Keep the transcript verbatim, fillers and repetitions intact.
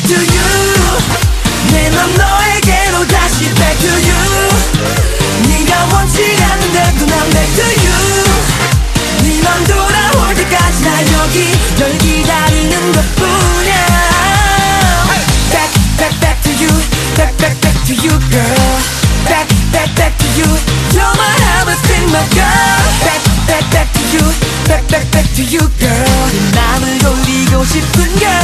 to you. 내 맘 너에게로 다시 back to you. 네가 원치 않는데도 난 back to you. 네 맘 돌아올 때까지 나 여기 널 기다리는 것뿐이야. Back, back, back to you. Back, back, back to you, girl. Back, back, back to you. You're my everything, my girl. Back, back, back to you. Back, back, back to you, girl. 네 맘을 돌리고 싶은 girl.